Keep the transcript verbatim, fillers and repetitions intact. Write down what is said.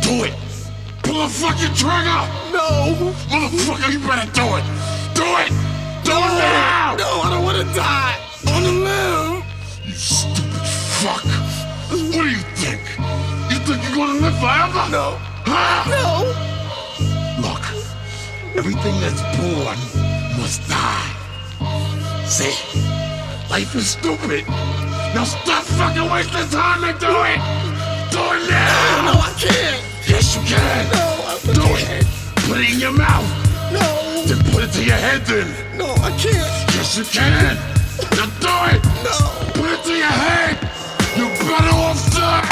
Do it! Pull the fucking trigger! No! Motherfucker, you better do it! Do it! Do no, it now! No, I don't wanna die! On the limb! You stupid fuck! What do you think? You think you're gonna live forever? No. Huh? No! Look, everything that's born must die. See? Life is stupid. Now stop fucking wasting time and do it! Do it now! No, I can't! Yes, you can! No, I Do can't! it! Put it in your mouth! No! Then put it to your head then! No, I can't! Yes, you can! Now do it! No! Put it to your head! You're better off dead!